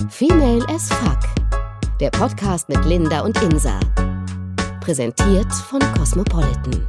Female as Fuck. Der Podcast mit Linda und Insa. Präsentiert von Cosmopolitan.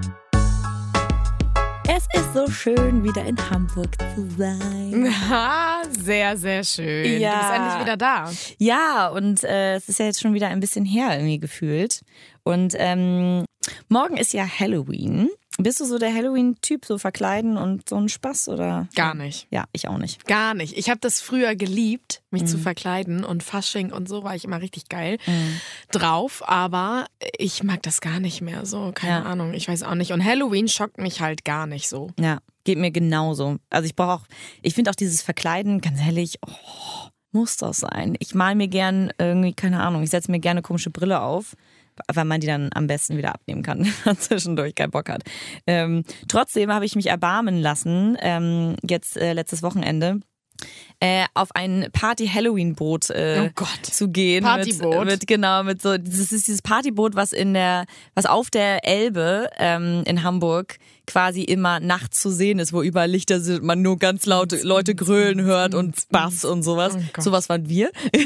Es ist so schön, wieder in Hamburg zu sein. Sehr, sehr schön. Ja. Du bist endlich wieder da. Ja, und es ist ja jetzt schon wieder ein bisschen her irgendwie gefühlt. Und morgen ist ja Halloween. Bist du so der Halloween-Typ, so verkleiden und so ein Spaß, oder? Gar nicht. Ja, ich auch nicht. Gar nicht. Ich habe das früher geliebt, mich zu verkleiden, und Fasching und so war ich immer richtig geil drauf, aber ich mag das gar nicht mehr so, keine Ahnung, ich weiß auch nicht. Und Halloween schockt mich halt gar nicht so. Ja, geht mir genauso. Also ich finde auch dieses Verkleiden, ganz ehrlich, muss das sein. Ich mal mir gern irgendwie, keine Ahnung, ich setze mir gerne eine komische Brille auf, weil man die dann am besten wieder abnehmen kann, wenn man zwischendurch keinen Bock hat. Trotzdem habe ich mich erbarmen lassen, jetzt letztes Wochenende, auf ein Party-Halloween-Boot zu gehen. Partyboot? Mit so, das ist dieses Partyboot, was auf der Elbe in Hamburg quasi immer nachts zu sehen ist, wo überall Lichter sind, man nur ganz laut Leute grölen hört und Bass und sowas. Oh sowas waren wir.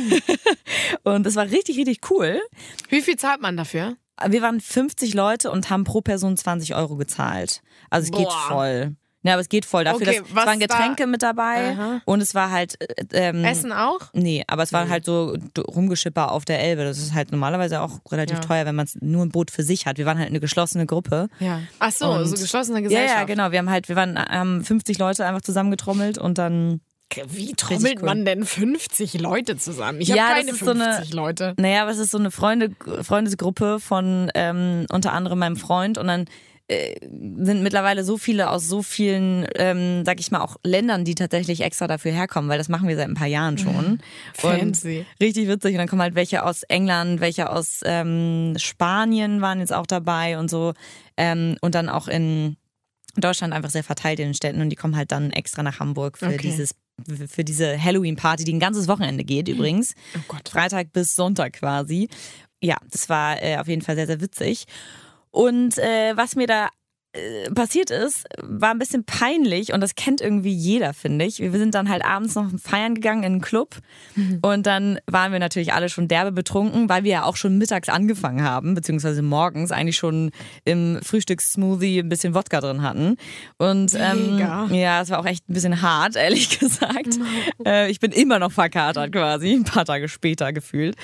Und das war richtig, richtig cool. Wie viel zahlt man dafür? Wir waren 50 Leute und haben pro Person 20 € gezahlt. Also es geht voll. Ja, aber es geht voll. Dafür, Okay, es waren Getränke mit dabei. Aha. Und es war halt... Essen auch? Nee, aber es war halt so Rumgeschipper auf der Elbe. Das ist halt normalerweise auch relativ teuer, wenn man nur ein Boot für sich hat. Wir waren halt eine geschlossene Gruppe. Ja. Ach so, Und so geschlossene Gesellschaft. Ja, genau. Wir haben 50 Leute einfach zusammengetrommelt und dann... Wie trommelt man denn 50 Leute zusammen? Ich habe keine 50 Leute. Naja, aber es ist so eine Freundesgruppe von unter anderem meinem Freund, und dann sind mittlerweile so viele aus so vielen, sag ich mal, auch Ländern, die tatsächlich extra dafür herkommen, weil das machen wir seit ein paar Jahren schon. Fancy. Und richtig witzig. Und dann kommen halt welche aus England, welche aus Spanien waren jetzt auch dabei und so. Und dann auch in Deutschland einfach sehr verteilt in den Städten, und die kommen halt dann extra nach Hamburg für diese Halloween-Party, die ein ganzes Wochenende geht übrigens. Oh Gott. Freitag bis Sonntag quasi. Ja, das war auf jeden Fall sehr, sehr witzig. Und was mir da passiert ist, war ein bisschen peinlich, und das kennt irgendwie jeder, finde ich. Wir sind dann halt abends noch feiern gegangen in einen Club, und dann waren wir natürlich alle schon derbe betrunken, weil wir ja auch schon mittags angefangen haben, beziehungsweise morgens eigentlich schon im Frühstückssmoothie ein bisschen Wodka drin hatten. Und ja, es war auch echt ein bisschen hart, ehrlich gesagt. Ich bin immer noch verkatert quasi, ein paar Tage später gefühlt.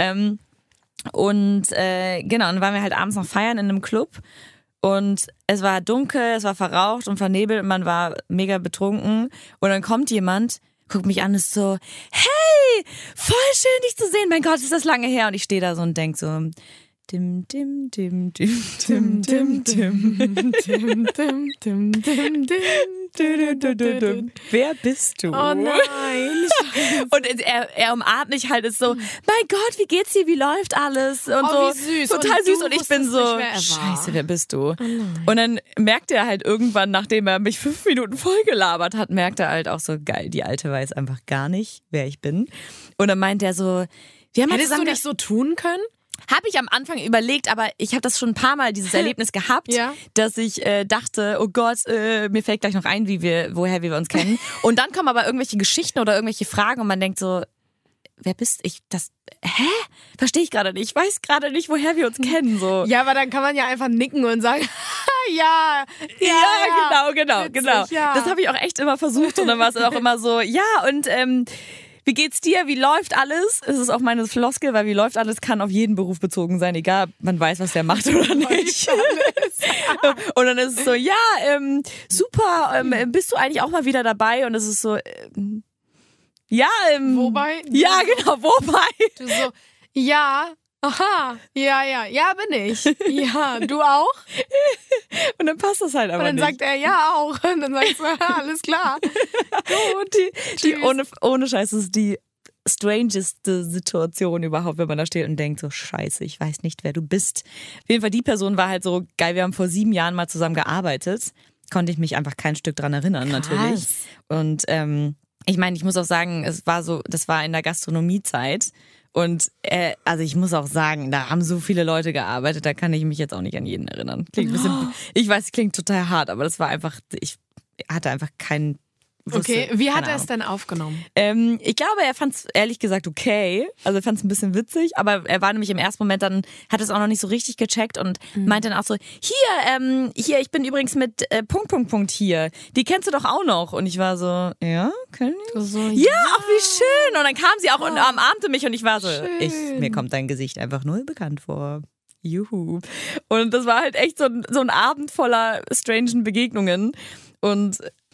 Und dann waren wir halt abends noch feiern in einem Club. Und es war dunkel, es war verraucht und vernebelt und man war mega betrunken. Und dann kommt jemand, guckt mich an und ist so, hey, voll schön dich zu sehen, mein Gott, ist das lange her. Und ich stehe da so und denk so, dim, dim, dim, dim, dim, dim, dim, dim, dim, dim, dim, dim. Wer bist du? Oh nein. Und er umarmt mich halt, ist so, mein Gott, wie geht's dir, wie läuft alles? Und so, wie süß. total und süß. Und ich bin so, nicht, wer er war. scheiße, wer bist du? Und dann merkt er halt irgendwann, nachdem er mich 5 Minuten voll gelabert hat, merkt er halt auch so, geil, die Alte weiß einfach gar nicht, wer ich bin. Und dann meint er so, wir haben Hättest du nicht so tun können? Habe ich am Anfang überlegt, aber ich habe das schon ein paar Mal, dieses Erlebnis gehabt, dass ich dachte, oh Gott, mir fällt gleich noch ein, woher wir uns kennen. Und dann kommen aber irgendwelche Geschichten oder irgendwelche Fragen und man denkt so, wer bist ich? Verstehe ich gerade nicht. Ich weiß gerade nicht, woher wir uns kennen. So. Ja, aber dann kann man ja einfach nicken und sagen, genau. Witzig, ja. Das habe ich auch echt immer versucht, und dann war es auch immer so, und wie geht's dir? Wie läuft alles? Es ist auch meine Floskel, weil wie läuft alles kann auf jeden Beruf bezogen sein, egal, man weiß, was der macht oder nicht. Und dann ist es so, super, bist du eigentlich auch mal wieder dabei? Und es ist so, wobei? Ja, genau, wobei? Du so, aha, ja, bin ich. Ja, du auch? Und dann passt das halt aber nicht. Und dann sagt er, ja, auch. Und dann sagst du, alles klar. Gut. Die ohne Scheiß, das ist die strangeste Situation überhaupt, wenn man da steht und denkt so, scheiße, ich weiß nicht, wer du bist. Auf jeden Fall, die Person war halt so geil, wir haben vor 7 Jahren mal zusammen gearbeitet. Konnte ich mich einfach kein Stück dran erinnern, natürlich. Und ich meine, ich muss auch sagen, das war in der Gastronomiezeit. Und also ich muss auch sagen, da haben so viele Leute gearbeitet, da kann ich mich jetzt auch nicht an jeden erinnern. Klingt ein bisschen, ich weiß, es klingt total hart, aber das war einfach, ich hatte einfach keinen Okay, wie hat er es denn aufgenommen? Ich glaube, er fand es ehrlich gesagt okay. Also er fand es ein bisschen witzig, aber er war nämlich im ersten Moment dann, hat es auch noch nicht so richtig gecheckt und meinte dann auch so, hier, ich bin übrigens mit Punkt hier. Die kennst du doch auch noch. Und ich war so, ja, kenn ich? So, Ja, ach wie schön. Und dann kam sie auch und umarmte mich und ich war so, Schön. mir kommt dein Gesicht einfach null bekannt vor. Juhu. Und das war halt echt so ein Abend voller strangen Begegnungen. Und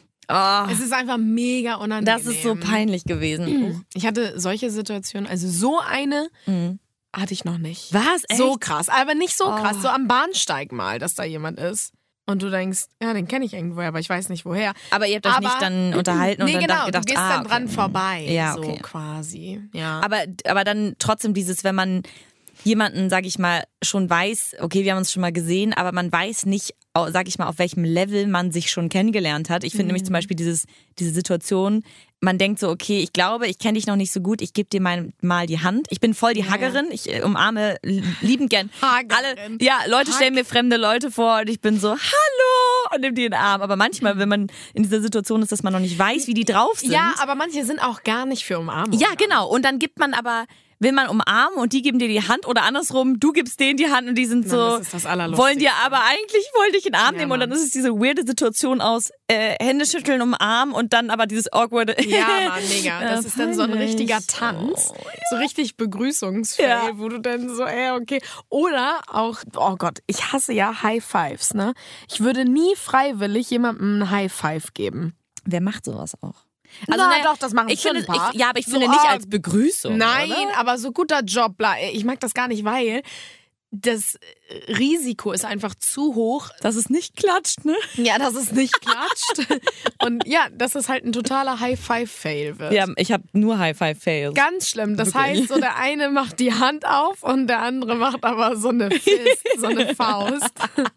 es ist einfach mega unangenehm. das ist so peinlich gewesen. Ich hatte solche Situationen, also so eine hatte ich noch nicht. Was? Echt? So krass, aber nicht so krass, so am Bahnsteig mal, dass da jemand ist. Und du denkst, ja, den kenne ich irgendwoher, aber ich weiß nicht woher. Aber ihr habt euch nicht dann unterhalten und dann genau, gedacht, du gehst dann dran vorbei, ja, so okay. quasi. Ja. Aber dann trotzdem dieses, wenn man jemanden, sag ich mal, schon weiß, okay, wir haben uns schon mal gesehen, aber man weiß nicht, sag ich mal, auf welchem Level man sich schon kennengelernt hat. Ich finde nämlich zum Beispiel diese Situation, man denkt so, okay, ich glaube, ich kenne dich noch nicht so gut, ich gebe dir mal die Hand. Ich bin voll die Haggerin, ich umarme liebend gern alle. Ja, Leute stellen mir fremde Leute vor und ich bin so, hallo, und nimm die in den Arm. Aber manchmal, wenn man in dieser Situation ist, dass man noch nicht weiß, wie die drauf sind. Ja, aber manche sind auch gar nicht für Umarmung. Ja, genau. Und dann gibt man aber, will man umarmen und die geben dir die Hand oder andersrum, du gibst denen die Hand und die sind so, Das ist das Allerlustigste. wollen dir aber eigentlich, wollen dich in den Arm Ja, nehmen und dann Mann. ist es diese weirde Situation aus Hände schütteln, umarmen und dann aber dieses awkwarde. Ja, Mann, mega. Das ist dann so ein richtiger Tanz. So richtig Begrüßungsfail, Ja. wo du dann so, okay. Oder auch, oh Gott, ich hasse ja High Fives, ne? Ich würde nie freiwillig jemandem ein High Five geben. Wer macht sowas auch? Also, naja, doch, das machen ich schon finde, ein paar. aber ich So, finde nicht als Begrüßung. Nein, oder? aber so guter Job. Ich mag das gar nicht, weil das Risiko ist einfach zu hoch. Dass es nicht klatscht, ne? Ja, dass es nicht klatscht. Und ja, dass es halt ein totaler High-Five-Fail wird. Ja, ich habe nur High-Five-Fails. Ganz schlimm. Das Wirklich. heißt, so der eine macht die Hand auf und der andere macht aber so eine Fist, so eine Faust.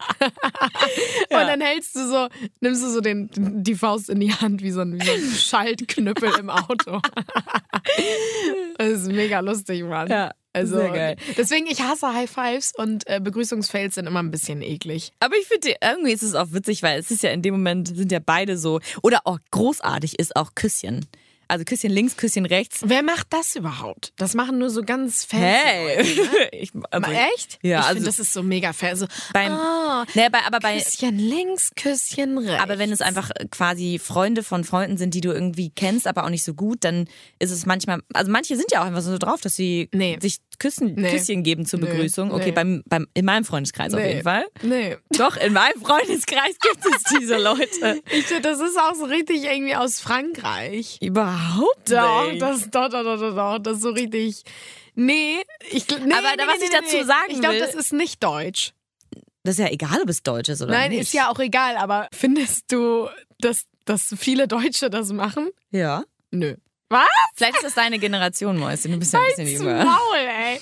Und dann nimmst du so die Faust in die Hand wie so ein Schaltknüppel im Auto. Das ist mega lustig, Mann. Ja, Also, sehr geil. deswegen, ich hasse High Fives und Begrüßungsfails sind immer ein bisschen eklig. Aber ich finde, irgendwie ist es auch witzig, weil es ist ja in dem Moment, sind ja beide so, oder auch großartig ist auch Küsschen. Also Küsschen links, Küsschen rechts. Wer macht das überhaupt? Das machen nur so ganz fancy Hey! Leute, ne? Echt? Ja, ich also finde, das ist so mega fair. So, aber bei Küsschen links, Küsschen rechts. Aber wenn es einfach quasi Freunde von Freunden sind, die du irgendwie kennst, aber auch nicht so gut, dann ist es manchmal, also manche sind ja auch einfach so drauf, dass sie sich Küsschen geben zur Begrüßung. Okay, in meinem Freundeskreis auf jeden Fall. Nee. Doch, in meinem Freundeskreis gibt es diese Leute. Ich finde, das ist auch so richtig irgendwie aus Frankreich. Überhaupt Doch, nicht. das ist so richtig. Nee, was ich dazu sagen ich glaube, will- das ist nicht deutsch. Das ist ja egal, ob es Deutsch ist oder Nein, nicht. ist ja auch egal, aber findest du, dass viele Deutsche das machen? Ja. Nö. Was? Vielleicht ist das deine Generation, Mäuschen. Du bist ja ein bisschen jünger. Maul, ey.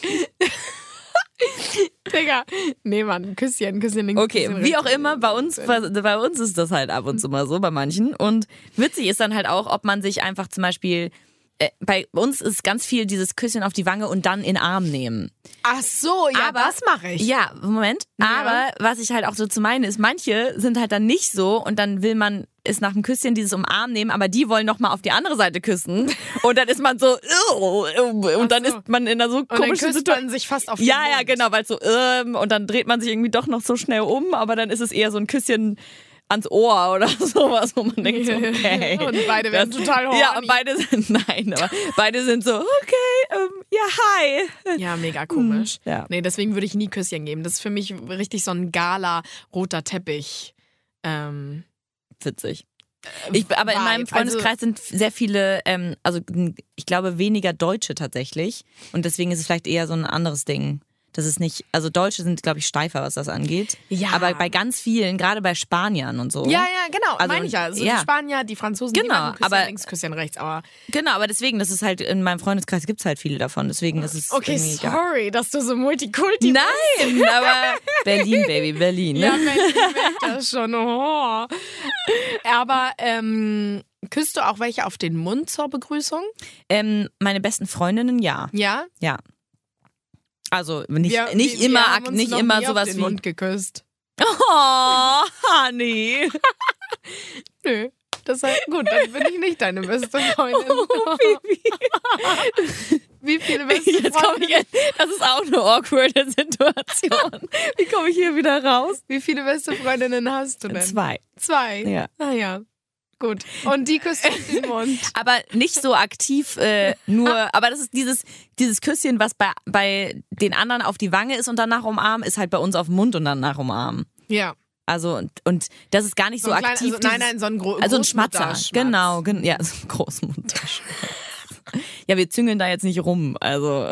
Digga. Nee, Mann, Küsschen links. Okay, Küsschen wie rechts. auch immer, bei uns ist das halt ab und zu mal so, bei manchen. Und witzig ist dann halt auch, ob man sich einfach zum Beispiel, bei uns ist ganz viel dieses Küsschen auf die Wange und dann in den Arm nehmen. Ach so, ja, Aber- das mache ich. Ja, Moment. Ja. Aber was ich halt auch so zu meinen ist, manche sind halt dann nicht so und dann will man ist nach dem Küsschen dieses Umarmen nehmen, aber die wollen nochmal auf die andere Seite küssen. Und dann ist man so, und dann ist man in einer so Und dann komischen küsst Situation. man sich fast auf den Ja, ja, Mund. genau, weil so, und dann dreht man sich irgendwie doch noch so schnell um, aber dann ist es eher so ein Küsschen ans Ohr oder sowas, wo man denkt so, okay. Und beide werden total horny. Ja, und beide sind so, okay, ja, hi. Ja, mega komisch. Ja. Nee, deswegen würde ich nie Küsschen geben. Das ist für mich richtig so ein Gala-roter Teppich. Witzig. Aber in Vibe. meinem Freundeskreis sind sehr viele, also ich glaube weniger Deutsche tatsächlich. Und deswegen ist es vielleicht eher so ein anderes Ding. Das ist nicht, also Deutsche sind, glaube ich, steifer, was das angeht. Ja. Aber bei ganz vielen, gerade bei Spaniern und so. Ja, genau, Also, meine ich ja. So ja. die Spanier, die Franzosen, die Genau, machen Küsschen aber- links, Küsschen rechts. Aber Genau, aber deswegen, das ist halt, in meinem Freundeskreis gibt es halt viele davon. Deswegen ist es okay, irgendwie egal. sorry, dass du so Multikulti bist. Nein, aber Berlin, Baby, Berlin. Ja, Ne? Mensch, ich merk das schon. Oh. Aber küsst du auch welche auf den Mund zur Begrüßung? Meine besten Freundinnen, ja. Ja? Ja. Also nicht Wir immer, haben uns nicht noch immer nie sowas auf den wie. Mund geküsst. Oh, Honey. Nö. Das heißt, gut, dann bin ich nicht deine beste Freundin. Oh, Bibi. Wie viele beste Jetzt komme Freundinnen? das ist auch eine awkwarde Situation. Wie komme ich hier wieder raus? Wie viele beste Freundinnen hast du denn? 2. 2? Ja. Ah ja, gut. Und die küsst auf den Mund. Aber nicht so aktiv, aber das ist dieses Küsschen, was bei den anderen auf die Wange ist und danach umarmen, ist halt bei uns auf den Mund und danach umarmen. Ja. Also, und das ist gar nicht so aktiv. So ein also ein Schmatzer. Großmutterschmatz. Genau, ja, so ein Großmutterschmatz. Ja, wir züngeln da jetzt nicht rum, also.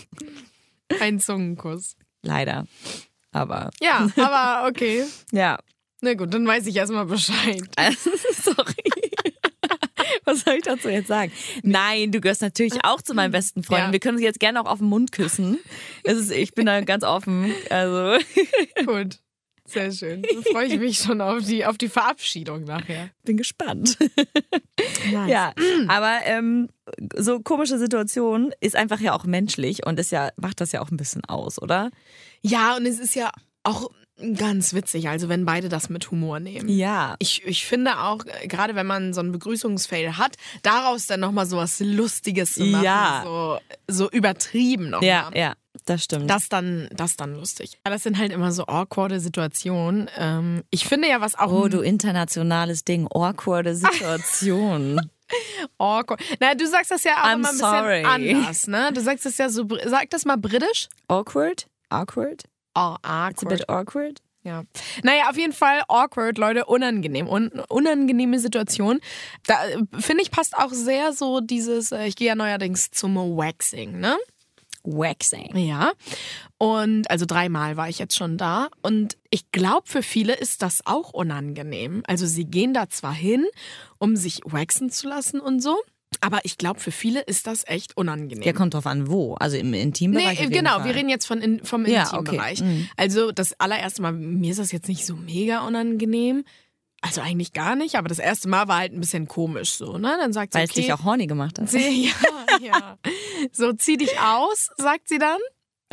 Ein Zungenkuss. Leider. Aber. Ja, aber okay. Ja. Na gut, dann weiß ich erstmal Bescheid. Sorry. Was soll ich dazu jetzt sagen? Nein, du gehörst natürlich auch zu meinen besten Freunden. Ja. Wir können uns jetzt gerne auch auf den Mund küssen. Ich bin da ganz offen. Also. Gut. Sehr schön. Da freue ich mich schon auf die Verabschiedung nachher. Bin gespannt. Nice. Ja, aber so komische Situation ist einfach ja auch menschlich und macht das ja auch ein bisschen aus, oder? Ja, und es ist ja auch ganz witzig, also wenn beide das mit Humor nehmen. Ja. Ich finde auch, gerade wenn man so einen Begrüßungsfail hat, daraus dann nochmal so was Lustiges zu machen, Ja. so übertrieben nochmal. Ja, das stimmt. Das dann lustig. Das sind halt immer so awkwarde Situationen. Ich finde ja, was auch... Oh, du internationales Ding. Awkwarde Situation. Awkward. Na, du sagst das ja auch I'm immer ein sorry. bisschen anders, ne? Du sagst das ja so... Sag das mal britisch. Awkward? Awkward? Oh, It's a bit awkward. Ja. Naja, auf jeden Fall awkward, Leute, unangenehm. Unangenehme Situation. Da finde ich, passt auch sehr so dieses, ich gehe ja neuerdings zum Waxing, ne? Waxing. Ja. Und also 3-mal war ich jetzt schon da. Und ich glaube, für viele ist das auch unangenehm. Also sie gehen da zwar hin, um sich waxen zu lassen und so. Aber ich glaube, für viele ist das echt unangenehm. Ja, kommt drauf an, wo. Also im Intimbereich. Nee, auf jeden genau, Fall. wir reden jetzt vom Ja, Intimbereich. okay. Mhm. Also das allererste Mal, mir ist das jetzt nicht so mega unangenehm. Also eigentlich gar nicht, aber das erste Mal war halt ein bisschen komisch so, ne? Dann sagt sie, Weil es okay, dich auch horny gemacht hat. ja. So, zieh dich aus, sagt sie dann.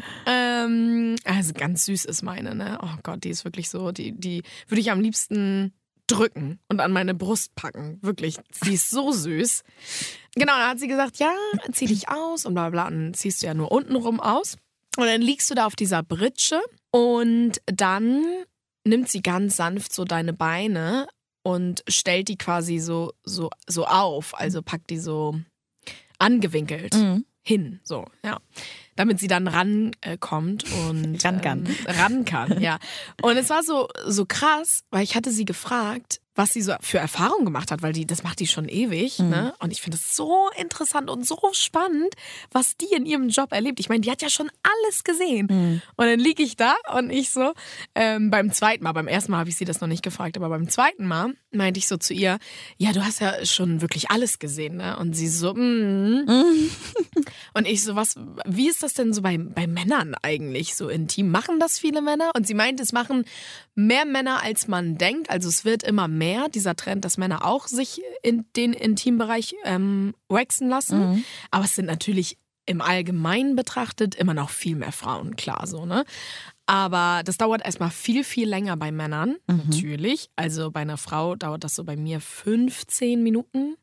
Also ganz süß ist meine, ne? Oh Gott, die ist wirklich so, die würde ich am liebsten drücken und an meine Brust packen. Wirklich, sie ist so süß. Genau, dann hat sie gesagt, ja, zieh dich aus und bla bla. Und dann ziehst du ja nur untenrum aus. Und dann liegst du da auf dieser Britsche und dann nimmt sie ganz sanft so deine Beine und stellt die quasi so auf. Also packt die so angewinkelt hin, so, ja. Damit sie dann rankommt und Ran kann. Ja. Und es war so krass, weil ich hatte sie gefragt, was sie so für Erfahrungen gemacht hat, weil das macht die schon ewig, ne? Und ich finde es so interessant und so spannend, was die in ihrem Job erlebt. Ich meine, die hat ja schon alles gesehen. Und dann liege ich da und ich so, beim zweiten Mal, beim ersten Mal habe ich sie das noch nicht gefragt, aber beim zweiten Mal meinte ich so zu ihr, ja, du hast ja schon wirklich alles gesehen, ne? Und sie so, Und ich so, wie ist das denn so bei Männern eigentlich so intim? Machen das viele Männer? Und sie meint, es machen mehr Männer, als man denkt. Also es wird immer mehr, dieser Trend, dass Männer auch sich in den Intimbereich waxen lassen. Aber es sind natürlich im Allgemeinen betrachtet immer noch viel mehr Frauen, klar so, ne? Aber das dauert erstmal viel, viel länger bei Männern, natürlich. Also bei einer Frau dauert das so bei mir 15 Minuten,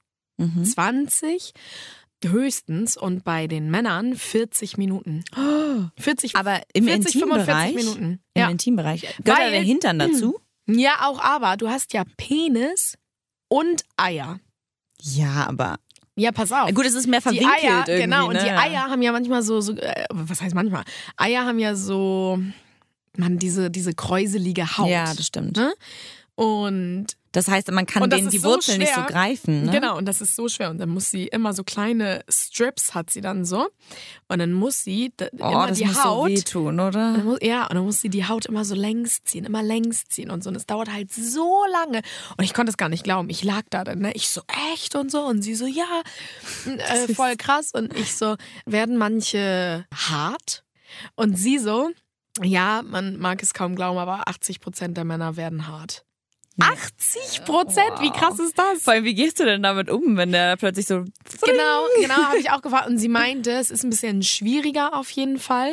20 höchstens, und bei den Männern 40 Minuten. 40, Aber im 40, Intimbereich? 45 Minuten. Im Ja. Intimbereich. Gehört da der Hintern dazu? Ja, auch, aber du hast ja Penis und Eier. Ja, aber... Ja, pass auf. Gut, es ist mehr Die verwinkelt Eier, irgendwie, genau, und ne? die Eier haben ja manchmal was heißt manchmal? Eier haben ja so, diese kräuselige Haut. Ja, das stimmt. Ne? Und das heißt, man kann Und das denen ist die so Wurzeln nicht so schwer. greifen. Ne? Genau, und das ist so schwer. Und dann muss sie immer so kleine Strips, hat sie dann so. Und dann muss sie immer das die muss Haut. so wehtun, oder? Und dann muss sie die Haut immer so längs ziehen und so. Und es dauert halt so lange. Und ich konnte es gar nicht glauben. Ich lag da dann, ne? Ich so, echt und so. Und sie so, ja, voll krass. Und ich so, werden manche hart? Und sie so, ja, man mag es kaum glauben, aber 80% der Männer werden hart. 80%? Wow. Wie krass ist das? Vor allem, wie gehst du denn damit um, wenn der plötzlich so... Genau, habe ich auch gefragt. Und sie meinte, es ist ein bisschen schwieriger auf jeden Fall,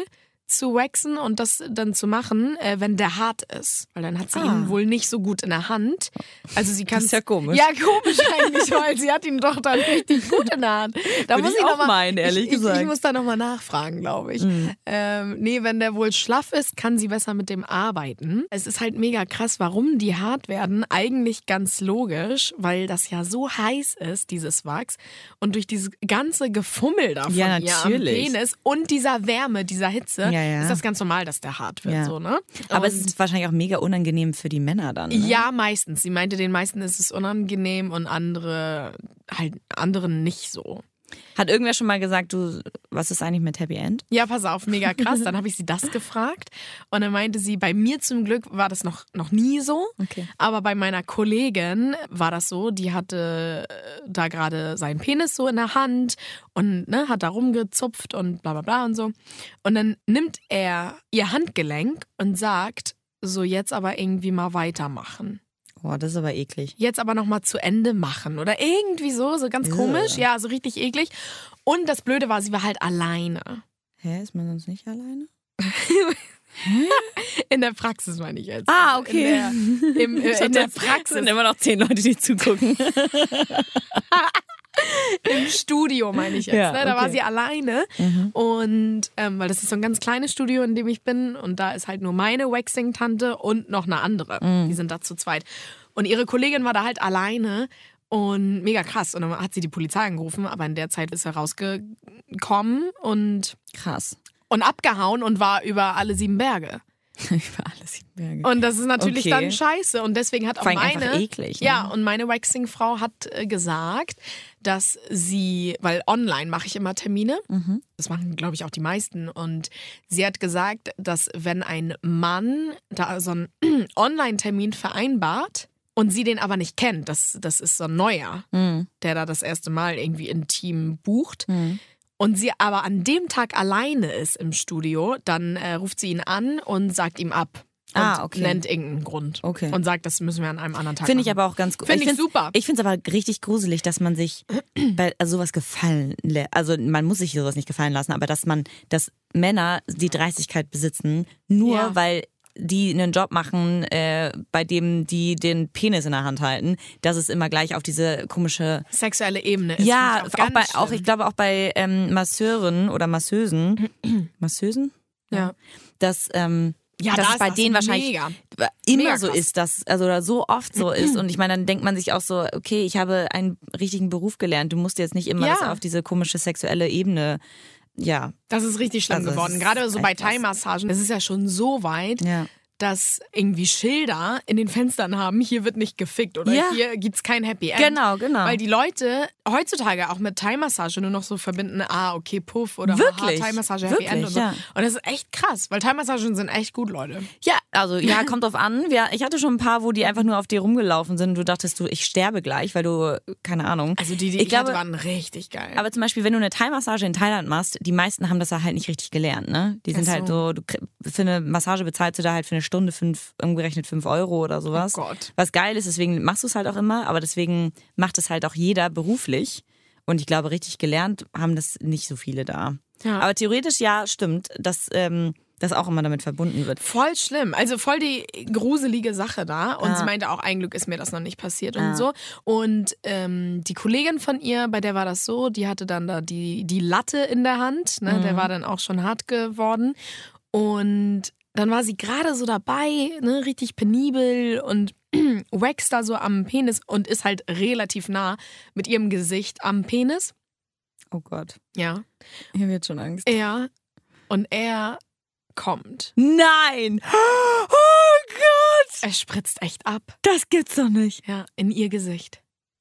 zu waxen und das dann zu machen, wenn der hart ist. Weil dann hat sie ihn wohl nicht so gut in der Hand. Also sie kann. Das ist ja komisch. Ja, komisch eigentlich, weil sie hat ihn doch dann richtig gut in der Hand. Da Würde muss ich auch noch mal, meinen, ehrlich gesagt. Ich muss da nochmal nachfragen, glaube ich. Nee, wenn der wohl schlaff ist, kann sie besser mit dem arbeiten. Es ist halt mega krass, warum die hart werden. Eigentlich ganz logisch, weil das ja so heiß ist, dieses Wachs. Und durch dieses ganze Gefummel davon ihr am Penis und dieser Wärme, dieser Hitze, ist das ganz normal, dass der hart wird. Ja. So, ne? Aber es ist wahrscheinlich auch mega unangenehm für die Männer dann. Ne? Ja, meistens. Sie meinte, den meisten ist es unangenehm und anderen nicht so. Hat irgendwer schon mal gesagt, was ist eigentlich mit Happy End? Ja, pass auf, mega krass. Dann habe ich sie das gefragt und dann meinte sie, bei mir zum Glück war das noch nie so, aber bei meiner Kollegin war das so, die hatte da gerade seinen Penis so in der Hand und hat da rumgezupft und bla bla bla und so. Und dann nimmt er ihr Handgelenk und sagt, so jetzt aber irgendwie mal weitermachen. Boah, das ist aber eklig. Jetzt aber nochmal zu Ende machen oder irgendwie so ganz komisch. Ja, so richtig eklig. Und das Blöde war, sie war halt alleine. Hä, ist man sonst nicht alleine? In der Praxis meine ich jetzt. Ah, okay. In der Praxis. Sind immer noch 10 Leute, die zugucken. Im Studio meine ich jetzt. Ja, ne? Da war sie alleine. Und weil das ist so ein ganz kleines Studio, in dem ich bin. Und da ist halt nur meine Waxing-Tante und noch eine andere. Die sind da zu zweit. Und ihre Kollegin war da halt alleine. Und mega krass. Und dann hat sie die Polizei angerufen. Aber in der Zeit ist er rausgekommen und krass. Und abgehauen und war über alle 7 Berge. Über alle 7 Berge. Und das ist natürlich dann scheiße. Und deswegen hat auch einfach eklig, ne? Ja, und meine Waxing-Frau hat gesagt, dass sie, weil online mache ich immer Termine, das machen, glaube ich, auch die meisten. Und sie hat gesagt, dass wenn ein Mann da so einen Online-Termin vereinbart und sie den aber nicht kennt, das ist so ein Neuer, der da das erste Mal irgendwie intim bucht, und sie aber an dem Tag alleine ist im Studio, dann ruft sie ihn an und sagt ihm ab. Und nennt irgendeinen Grund. Okay. Und sagt, das müssen wir an einem anderen Tag Finde ich aber auch ganz gut. Finde ich super. Ich finde es aber richtig gruselig, dass man sich bei sowas gefallen lässt. Also man muss sich sowas nicht gefallen lassen, aber dass Männer die Dreistigkeit besitzen, nur weil die einen Job machen, bei dem die den Penis in der Hand halten, dass es immer gleich auf diese komische sexuelle Ebene ist. Ja, ich glaube auch bei Masseuren oder Masseusen. Masseusen? Ja. Dass Ja, dass es bei denen wahrscheinlich immer mega so krass. ist, oder so oft so ist. Und ich meine, dann denkt man sich auch so, okay, ich habe einen richtigen Beruf gelernt. Du musst jetzt nicht immer das auf diese komische sexuelle Ebene, Das ist richtig schlimm geworden. Gerade so bei Thai-Massagen. Das ist ja schon so weit, dass irgendwie Schilder in den Fenstern haben, hier wird nicht gefickt oder hier gibt's kein Happy End. Genau. Weil die Leute heutzutage auch mit Thai-Massage nur noch so verbinden, okay, Puff oder Thai-Massage, Happy End und so. Ja. Und das ist echt krass, weil Thai-Massagen sind echt gut, Leute. Ja, also kommt drauf an. Ich hatte schon ein paar, wo die einfach nur auf dir rumgelaufen sind und du dachtest, ich sterbe gleich, weil du, keine Ahnung. Also die ich hatte, waren richtig geil. Aber zum Beispiel, wenn du eine Thai-Massage in Thailand machst, die meisten haben das halt nicht richtig gelernt, ne? Die sind halt so, für eine Massage bezahlst du da halt für eine Stunde umgerechnet 5 Euro oder sowas. Oh Gott. Was geil ist, deswegen machst du es halt auch immer, aber deswegen macht es halt auch jeder beruflich. Und ich glaube, richtig gelernt haben das nicht so viele da. Ja. Aber theoretisch stimmt, dass das auch immer damit verbunden wird. Voll schlimm. Also voll die gruselige Sache da. Und sie meinte auch, ein Glück ist mir das noch nicht passiert und so. Und die Kollegin von ihr, bei der war das so, die hatte dann da die Latte in der Hand. Ne? Der war dann auch schon hart geworden. Und dann war sie gerade so dabei, ne, richtig penibel und wächst da so am Penis und ist halt relativ nah mit ihrem Gesicht am Penis. Oh Gott. Ja. Ich habe jetzt schon Angst. Ja. Und er kommt. Nein! Oh Gott! Er spritzt echt ab. Das gibt's doch nicht. Ja, in ihr Gesicht.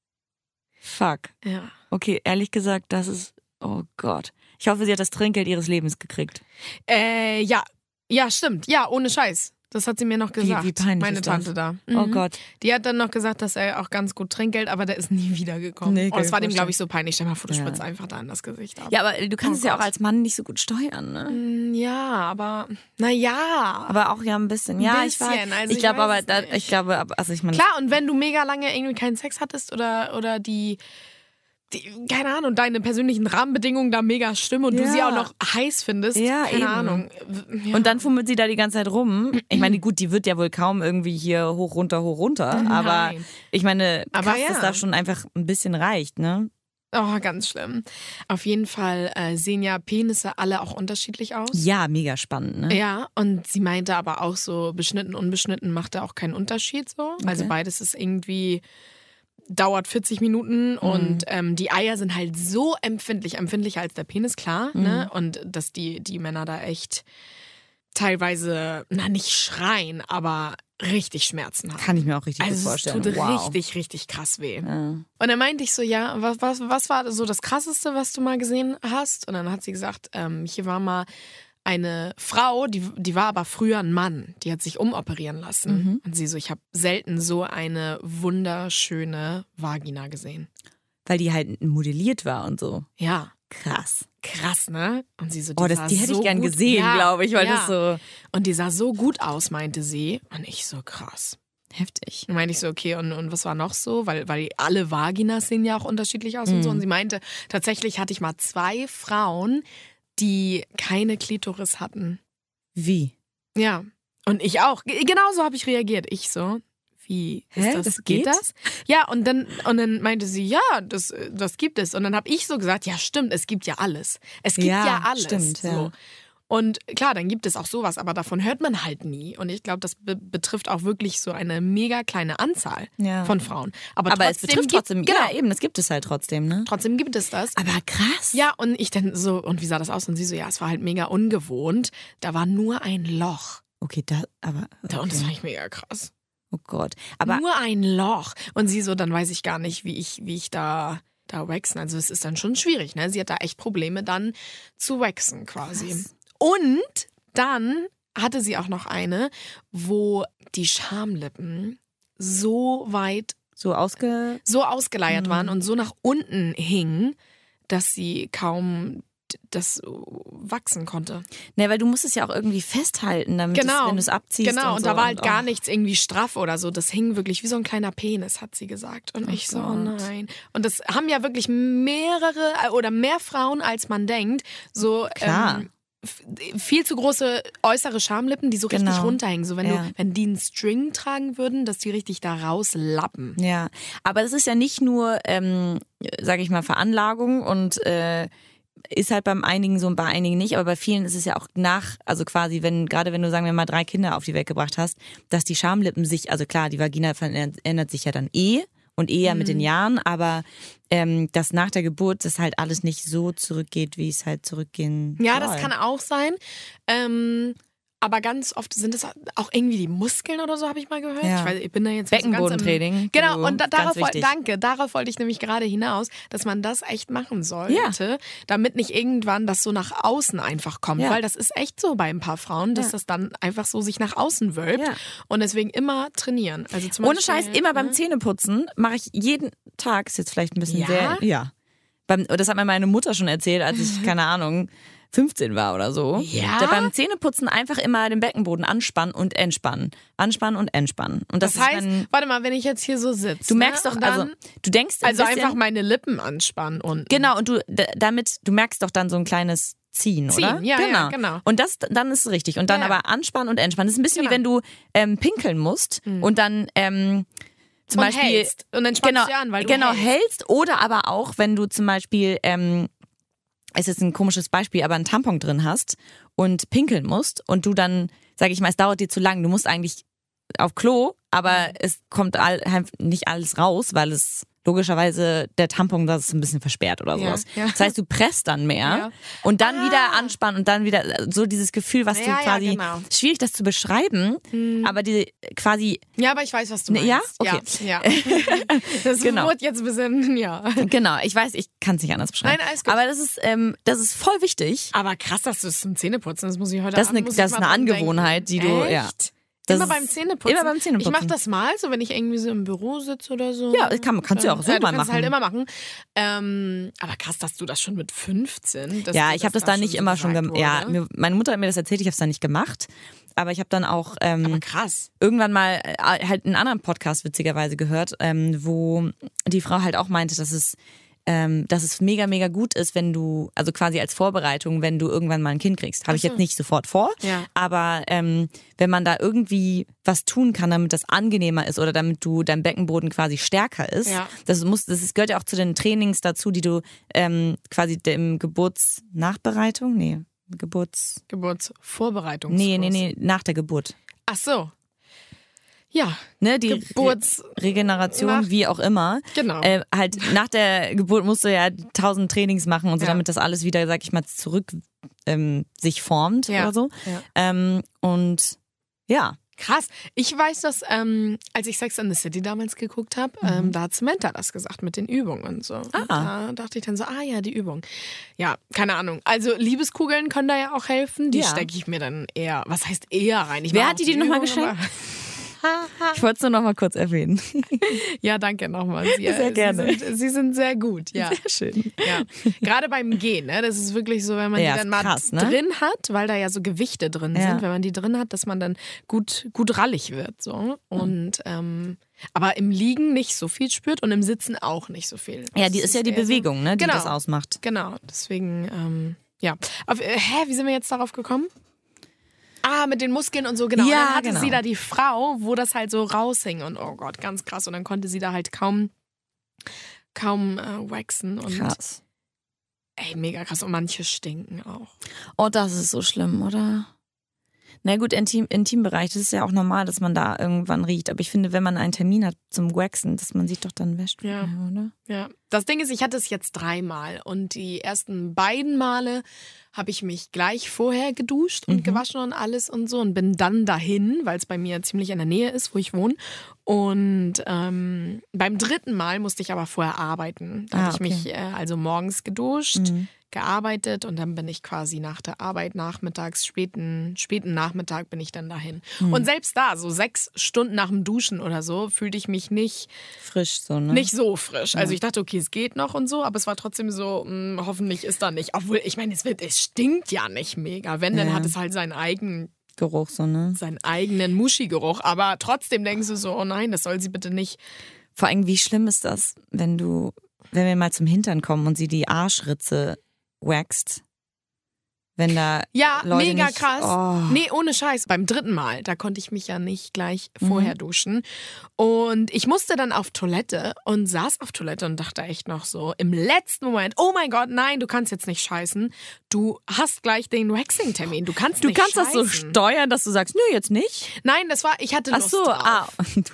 Fuck. Ja. Okay, ehrlich gesagt, das ist... Oh Gott. Ich hoffe, sie hat das Trinkgeld ihres Lebens gekriegt. Ja. Ja, stimmt. Ja, ohne Scheiß. Das hat sie mir noch gesagt. Wie peinlich meine ist Tante das? da. Oh Gott. Die hat dann noch gesagt, dass er auch ganz gut Trinkgeld, aber der ist nie wiedergekommen. Nee, das war dem, glaube ich, so peinlich. Stell dir mal vor, du spritzt einfach da in das Gesicht ab. Ja, aber du kannst es ja auch als Mann nicht so gut steuern, ne? Ja, aber naja. Aber auch ein bisschen. Ja, ich glaube, also ich meine. Klar, und wenn du mega lange irgendwie keinen Sex hattest oder die keine Ahnung, deine persönlichen Rahmenbedingungen da mega stimmen und du sie auch noch heiß findest. Ja, keine eben. Ahnung. Ja. Und dann fummelt sie da die ganze Zeit rum. Ich meine, gut, die wird ja wohl kaum irgendwie hier hoch, runter. Nein. Aber ich meine, Aber krass, dass da schon einfach ein bisschen reicht, ne? Oh, ganz schlimm. Auf jeden Fall sehen ja Penisse alle auch unterschiedlich aus. Ja, mega spannend, ne? Ja, und sie meinte aber auch so, beschnitten, unbeschnitten macht da auch keinen Unterschied so. Okay. Also beides ist irgendwie, dauert 40 Minuten und die Eier sind halt so empfindlicher als der Penis, klar. Ne? Und dass die Männer da echt teilweise, nicht schreien, aber richtig Schmerzen haben. Kann ich mir auch richtig gut vorstellen. Es tut richtig krass weh. Ja. Und dann meinte ich so, ja, was war so das Krasseste, was du mal gesehen hast? Und dann hat sie gesagt, hier war mal eine Frau, die war aber früher ein Mann, die hat sich umoperieren lassen. Und sie so, ich habe selten so eine wunderschöne Vagina gesehen. Weil die halt modelliert war und so. Ja. Krass, ne? Und sie so, die hätte so ich gern gut, gesehen, glaube ich, weil das so... Und die sah so gut aus, meinte sie. Und ich so, krass. Heftig. Und meinte ich so, okay, und was war noch so? Weil alle Vaginas sehen ja auch unterschiedlich aus und so. Und sie meinte, tatsächlich hatte ich mal 2 Frauen, die keine Klitoris hatten. Wie? Ja. Und ich auch. Genauso habe ich reagiert. Ich so, wie ist das? Das geht das? Ja, und dann meinte sie, ja, das gibt es. Und dann habe ich so gesagt, ja, stimmt, es gibt ja alles. Es gibt ja alles. Stimmt, so. ja. Und klar, dann gibt es auch sowas, aber davon hört man halt nie. Und ich glaube, das betrifft auch wirklich so eine mega kleine Anzahl von Frauen. Aber es betrifft trotzdem, ja eben, das gibt es halt trotzdem, ne? Trotzdem gibt es das. Aber krass. Ja, und ich dann so, und wie sah das aus? Und sie so, ja, es war halt mega ungewohnt. Da war nur ein Loch. Okay, okay. Und das fand ich mega krass. Oh Gott. Aber nur ein Loch. Und sie so, dann weiß ich gar nicht, wie ich da waxen. Also es ist dann schon schwierig, ne? Sie hat da echt Probleme dann zu waxen quasi. Krass. Und dann hatte sie auch noch eine, wo die Schamlippen so weit so ausgeleiert waren und so nach unten hingen, dass sie kaum das wachsen konnte. Ne, weil du musst es ja auch irgendwie festhalten, damit wenn du es abziehst. Genau, und so. Da war halt gar nichts irgendwie straff oder so. Das hing wirklich wie so ein kleiner Penis, hat sie gesagt. Und ich so, oh nein. Und das haben ja wirklich mehrere oder mehr Frauen, als man denkt. So, klar. Viel zu große äußere Schamlippen, die so richtig runterhängen. So wenn die einen String tragen würden, dass die richtig da rauslappen. Ja, aber das ist ja nicht nur, sage ich mal, Veranlagung und ist halt beim einigen so und bei einigen nicht, aber bei vielen ist es ja auch also quasi, gerade wenn du, sagen wir mal, 3 Kinder auf die Welt gebracht hast, dass die Schamlippen sich, also klar, die Vagina verändert sich ja dann und eher mit den Jahren, aber dass nach der Geburt das halt alles nicht so zurückgeht, wie es halt zurückgehen soll. Ja, das kann auch sein. Aber ganz oft sind es auch irgendwie die Muskeln oder so, habe ich mal gehört. Ja. Ich bin da jetzt Beckenbodentraining. Genau, und darauf wollte ich nämlich gerade hinaus, dass man das echt machen sollte, damit nicht irgendwann das so nach außen einfach kommt. Ja. Weil das ist echt so bei ein paar Frauen, dass das dann einfach so sich nach außen wölbt. Ja. Und deswegen immer trainieren. Also zum Ohne Scheiß, immer beim Zähneputzen mache ich jeden Tag, ist jetzt vielleicht ein bisschen sehr... Ja. Das hat mir meine Mutter schon erzählt, als ich, keine Ahnung... 15 war oder so. Ja? Beim Zähneputzen einfach immer den Beckenboden anspannen und entspannen. Anspannen und entspannen. Und das heißt, warte mal, wenn ich jetzt hier so sitze. Du merkst doch, also du denkst also einfach meine Lippen anspannen und. Genau, und du merkst doch dann so ein kleines Ziehen, oder? Ja, genau. Und dann ist es richtig. Und dann aber anspannen und entspannen. Das ist ein bisschen wie wenn du pinkeln musst und dann zum Beispiel hältst. Und dann spannst du an, weil du hältst. Oder aber auch, wenn du zum Beispiel es ist ein komisches Beispiel, aber einen Tampon drin hast und pinkeln musst und du dann, sag ich mal, es dauert dir zu lang, du musst eigentlich auf Klo, aber es kommt nicht alles raus, weil es logischerweise der Tampon das ein bisschen versperrt oder sowas. Ja. Das heißt, du presst dann mehr und dann wieder anspannen und dann wieder so dieses Gefühl, was du quasi, schwierig das zu beschreiben, aber die quasi... Ja, aber ich weiß, was du meinst. Ja? Okay. Ja. Das wird jetzt ein bisschen, Genau, ich weiß, ich kann es nicht anders beschreiben. Nein, alles gut. Aber das ist voll wichtig. Aber krass, dass du es zum Zähneputzen, das muss ich heute Das ist eine Angewohnheit, die du... Ja. Immer beim Zähneputzen? Immer beim Zähneputzen. Ich mache das mal, so wenn ich irgendwie so im Büro sitze oder so. Ja, kannst du auch so mal machen. Kannst halt immer machen. Aber krass, dass du das schon mit 15... Ja, ich habe das da nicht immer schon gemacht. Ja, meine Mutter hat mir das erzählt, ich habe es da nicht gemacht. Aber ich habe dann auch aber krass. Irgendwann mal halt einen anderen Podcast witzigerweise gehört, wo die Frau halt auch meinte, dass es dass es mega, mega gut ist, wenn du, also quasi als Vorbereitung, wenn du irgendwann mal ein Kind kriegst. Habe ich jetzt nicht sofort vor, aber wenn man da irgendwie was tun kann, damit das angenehmer ist oder damit dein Beckenboden quasi stärker ist, das gehört ja auch zu den Trainings dazu, die du quasi im Geburtsvorbereitung. Nee, nach der Geburt. Ach so. Ja, ne, die Regeneration, wie auch immer. Genau. Halt nach der Geburt musst du ja 1000 Trainings machen und so, damit das alles wieder, sag ich mal, zurück sich formt oder so. Ja. Und ja. Krass. Ich weiß, dass als ich Sex and the City damals geguckt habe, da hat Samantha das gesagt mit den Übungen und so. Und da dachte ich dann so, ja, die Übung. Ja, keine Ahnung. Also Liebeskugeln können da ja auch helfen. Die stecke ich mir dann eher, was heißt eher rein? Wer hat die dir nochmal geschenkt? Ich wollte es nur noch mal kurz erwähnen. Ja, danke nochmal. Sehr gerne. Sie sind sehr gut. Ja. Sehr schön. Ja. Gerade beim Gehen, ne? Das ist wirklich so, wenn man die dann mal drin hat, weil da ja so Gewichte drin sind, wenn man die drin hat, dass man dann gut rallig wird. So. Und aber im Liegen nicht so viel spürt und im Sitzen auch nicht so viel. Ja, die ist ja die Bewegung, ne, die das ausmacht. Genau, deswegen, ja. Wie sind wir jetzt darauf gekommen? Mit den Muskeln und so, genau. Ja, und dann hatte sie da die Frau, wo das halt so raushing und oh Gott, ganz krass. Und dann konnte sie da halt kaum waxen. Und krass. Ey, mega krass. Und manche stinken auch. Oh, das ist so schlimm, oder? Na gut, Intimbereich, das ist ja auch normal, dass man da irgendwann riecht. Aber ich finde, wenn man einen Termin hat zum Waxen, dass man sich doch dann wäscht, oder? Ja. Das Ding ist, ich hatte es jetzt 3-mal und die ersten 2 Male habe ich mich gleich vorher geduscht und gewaschen und alles und so und bin dann dahin, weil es bei mir ziemlich in der Nähe ist, wo ich wohne. Und beim 3. Mal musste ich aber vorher arbeiten. Da habe ich mich also morgens geduscht, gearbeitet und dann bin ich quasi nach der Arbeit nachmittags, späten Nachmittag bin ich dann dahin. Und selbst da, so 6 Stunden nach dem Duschen oder so, fühlte ich mich nicht frisch, so, ne? Nicht so frisch. Also ich dachte, okay, es geht noch und so, aber es war trotzdem so, hoffentlich ist da nicht. Obwohl, ich meine, es stinkt ja nicht mega. Wenn, dann hat es halt seinen eigenen Geruch, so, ne? Seinen eigenen Muschi-Geruch. Aber trotzdem denkst du so, oh nein, das soll sie bitte nicht. Vor allem, wie schlimm ist das, wenn wir mal zum Hintern kommen und sie die Arschritze waxt? Wenn da Leute mega nicht, krass. Oh. Nee, ohne Scheiß. Beim 3. Mal, da konnte ich mich ja nicht gleich vorher duschen. Und ich musste dann auf Toilette und saß auf Toilette und dachte echt noch so im letzten Moment, oh mein Gott, nein, du kannst jetzt nicht scheißen. Du hast gleich den Waxing-Termin. Du kannst nicht scheißen. Das so steuern, dass du sagst, nö, jetzt nicht? Nein, ich hatte Lust drauf.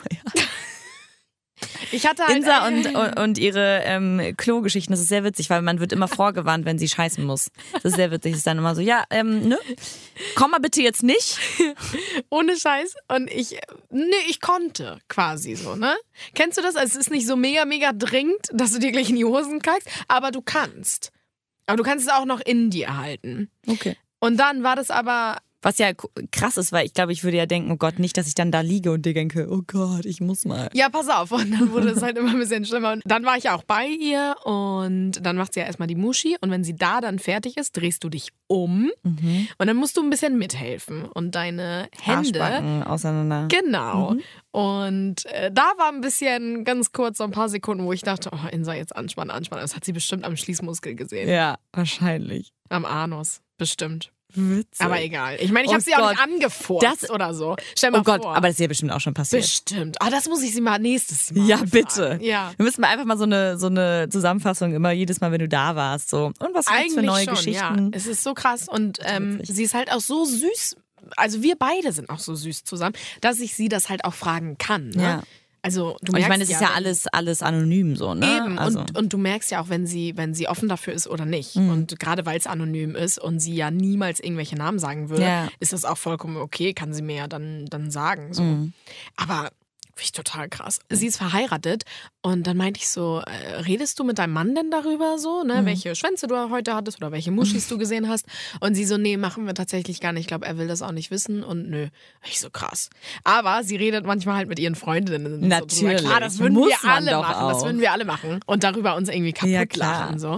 Ich hatte halt Insa und ihre Klo-Geschichten, das ist sehr witzig, weil man wird immer vorgewarnt, wenn sie scheißen muss. Das ist sehr witzig. Das ist dann immer so, ne? Komm mal bitte jetzt nicht. Ohne Scheiß. Und ich konnte quasi so, ne? Kennst du das? Also es ist nicht so mega, mega dringend, dass du dir gleich in die Hosen kackst, aber du kannst. Aber du kannst es auch noch in dir halten. Okay. Und dann war das aber... Was ja krass ist, weil ich glaube, ich würde ja denken, oh Gott, nicht, dass ich dann da liege und dir denke, oh Gott, ich muss mal. Ja, pass auf. Und dann wurde es halt immer ein bisschen schlimmer. Und dann war ich ja auch bei ihr und dann macht sie ja erstmal die Muschi und wenn sie da dann fertig ist, drehst du dich um und dann musst du ein bisschen mithelfen und deine Hände Arschbacken auseinander. Genau. Und da war ein bisschen ganz kurz, so ein paar Sekunden, wo ich dachte, oh, Insa, jetzt anspannen. Das hat sie bestimmt am Schließmuskel gesehen. Ja, wahrscheinlich. Am Anus, bestimmt. Witzig. Aber egal. Ich meine, ich habe sie auch nicht angefurzt oder so. Stell mal vor. Aber das ist ja bestimmt auch schon passiert. Bestimmt. Das muss ich sie mal nächstes Mal fragen. Bitte. Ja. Wir müssen mal einfach mal so eine Zusammenfassung immer jedes Mal, wenn du da warst. So. Und was gibt's für neue Geschichten? Ja. Es ist so krass und sie ist halt auch so süß. Also wir beide sind auch so süß zusammen, dass ich sie das halt auch fragen kann. Ne? Ja. Also, du merkst, und ich meine, es ist ja alles anonym so, ne? Eben, also. Und du merkst ja auch, wenn sie offen dafür ist oder nicht. Und gerade weil es anonym ist und sie ja niemals irgendwelche Namen sagen würde, ist das auch vollkommen okay, kann sie mir ja dann sagen. So. Aber finde ich total krass. Sie ist verheiratet und dann meinte ich so, redest du mit deinem Mann denn darüber so, ne? Welche Schwänze du heute hattest oder welche Muschis du gesehen hast? Und sie so, nee, machen wir tatsächlich gar nicht. Ich glaube, er will das auch nicht wissen und nö. Ich so, krass. Aber sie redet manchmal halt mit ihren Freundinnen. Natürlich. So, klar, das würden wir alle machen. Das würden wir alle machen. Und darüber uns irgendwie kaputt lachen. So.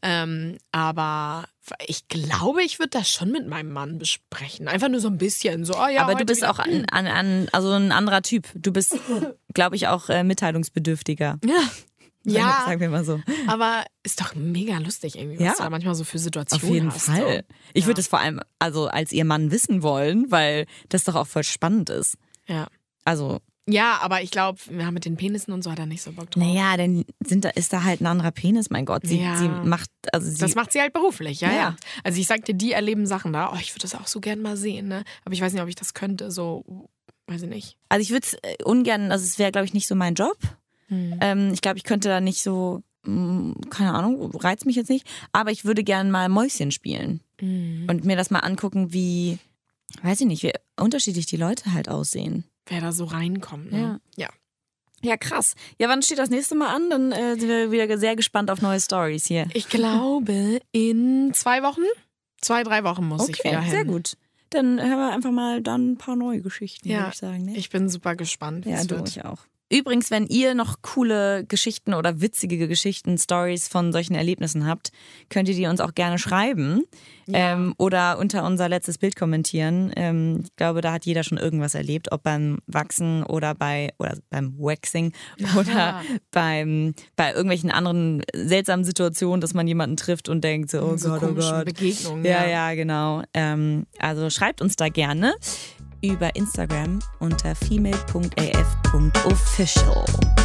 Aber ich glaube, ich würde das schon mit meinem Mann besprechen. Einfach nur so ein bisschen. So, aber du bist auch also ein anderer Typ. Du bist, glaube ich, auch mitteilungsbedürftiger. Ja. Ja, sagen wir mal so. Aber ist doch mega lustig irgendwie, was du da manchmal so für Situationen auf jeden hast. Fall. So. Ich würde das vor allem also als ihr Mann wissen wollen, weil das doch auch voll spannend ist. Ja. Also ja, aber ich glaube, mit den Penissen und so hat er nicht so Bock drauf. naja, dann ist da halt ein anderer Penis, mein Gott. Sie macht, das macht sie halt beruflich, ja. Also ich sagte, die erleben Sachen da. Oh, ich würde das auch so gern mal sehen, ne? Aber ich weiß nicht, ob ich das könnte, so, weiß ich nicht. Also ich würde es ungern, also es wäre, glaube ich, nicht so mein Job. Ich glaube, ich könnte da nicht so, keine Ahnung, reizt mich jetzt nicht. Aber ich würde gern mal Mäuschen spielen. Und mir das mal angucken, wie, weiß ich nicht, wie unterschiedlich die Leute halt aussehen. Wer da so reinkommt, ne? Ja, krass. Ja, wann steht das nächste Mal an? Dann sind wir wieder sehr gespannt auf neue Stories hier. Ich glaube, in 2 Wochen? 2-3 Wochen muss ich wieder hin. Sehr gut. Dann hören wir einfach mal dann ein paar neue Geschichten, würde ich sagen. Ne? Ich bin super gespannt, wie es wird. Ich auch. Übrigens, wenn ihr noch coole Geschichten oder witzige Geschichten, Stories von solchen Erlebnissen habt, könnt ihr die uns auch gerne schreiben oder unter unser letztes Bild kommentieren. Ich glaube, da hat jeder schon irgendwas erlebt, ob beim Wachsen oder beim Waxing oder bei irgendwelchen anderen seltsamen Situationen, dass man jemanden trifft und denkt so, oh Gott, oh Gott. Begegnungen. Ja, genau. Also schreibt uns da gerne über Instagram unter female.af.official.